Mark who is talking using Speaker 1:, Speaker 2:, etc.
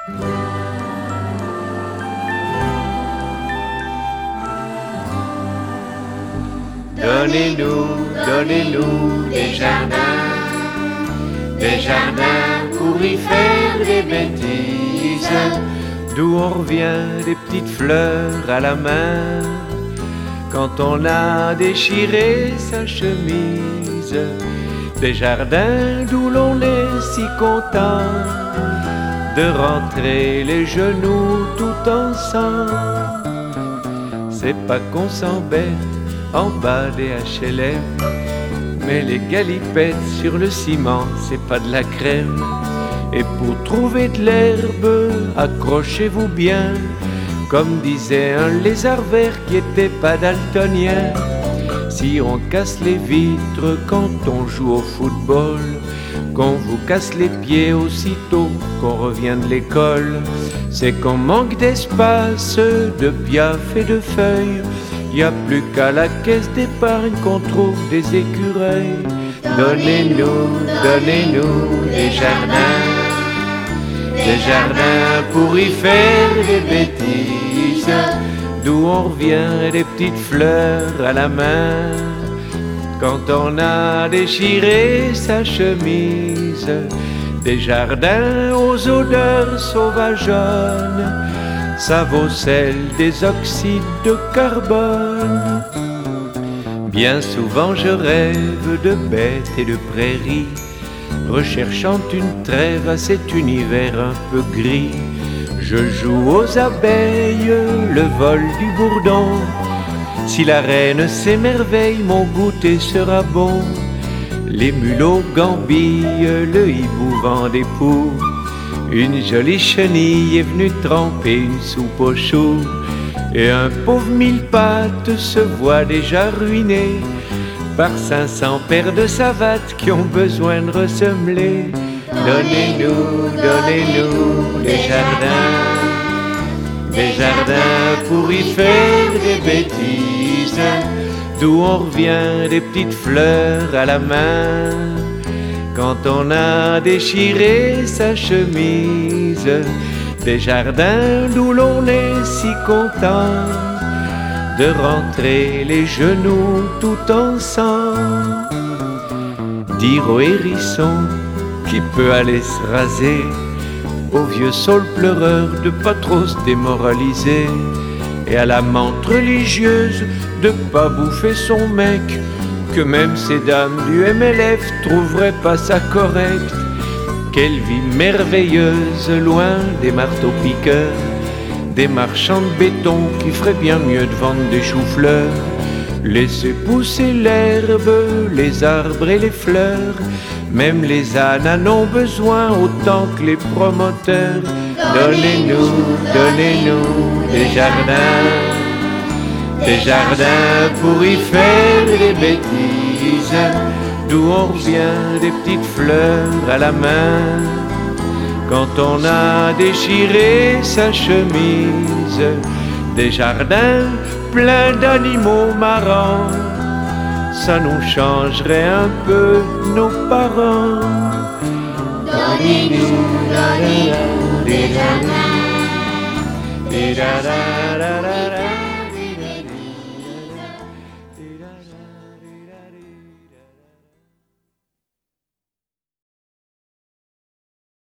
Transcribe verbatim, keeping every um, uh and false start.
Speaker 1: Donnez-nous, donnez-nous des jardins, des jardins pour y faire des bêtises, d'où on revient des petites fleurs à la main, quand on a déchiré sa chemise, des jardins d'où l'on est si content de rentrer les genoux tout ensemble. C'est pas qu'on s'embête en bas des H L M, mais les galipettes sur le ciment, c'est pas de la crème. Et pour trouver de l'herbe, accrochez-vous bien, comme disait un lézard vert qui était pas daltonien. Si on casse les vitres quand on joue au football, qu'on vous casse les pieds aussitôt qu'on revient de l'école, c'est qu'on manque d'espace, de piaf et de feuilles. Y a plus qu'à la caisse d'épargne qu'on trouve des écureuils. Donnez-nous, donnez-nous des jardins, des jardins pour y faire des bêtises, d'où on revient des petites fleurs à la main, quand on a déchiré sa chemise, des jardins aux odeurs sauvageonnes. Ça vaut celle des oxydes de carbone. Bien souvent je rêve de bêtes et de prairies, recherchant une trêve à cet univers un peu gris. Je joue aux abeilles le vol du bourdon. Si la reine s'émerveille, mon goûter sera bon. Les mulots gambillent, le hibou vend des poux. Une jolie chenille est venue tremper une soupe aux choux, et un pauvre mille pattes se voit déjà ruiné par cinq cents paires de savates qui ont besoin de ressemeler. Donnez-nous, donnez-nous des jardins, des jardins pour y faire des bêtises, d'où on revient des petites fleurs à la main, quand on a déchiré sa chemise, des jardins d'où l'on est si content de rentrer les genoux tout ensemble. Dire au hérisson qui peut aller se raser, au vieux saule pleureur de pas trop se démoraliser, et à la menthe religieuse de pas bouffer son mec, que même ces dames du M L F trouveraient pas ça correct. Quelle vie merveilleuse loin des marteaux-piqueurs, des marchands de béton qui feraient bien mieux de vendre des choux-fleurs. Laissez pousser l'herbe, les arbres et les fleurs, même les ânes en ont besoin autant que les promoteurs. Donnez-nous, donnez-nous des jardins, des jardins pour y faire des bêtises, d'où on revient des petites fleurs à la main, quand on a déchiré sa chemise, des jardins pleins d'animaux marrants, ça nous changerait un peu nos parents.
Speaker 2: Donnez-nous, donnez-nous des jardins, des jardins.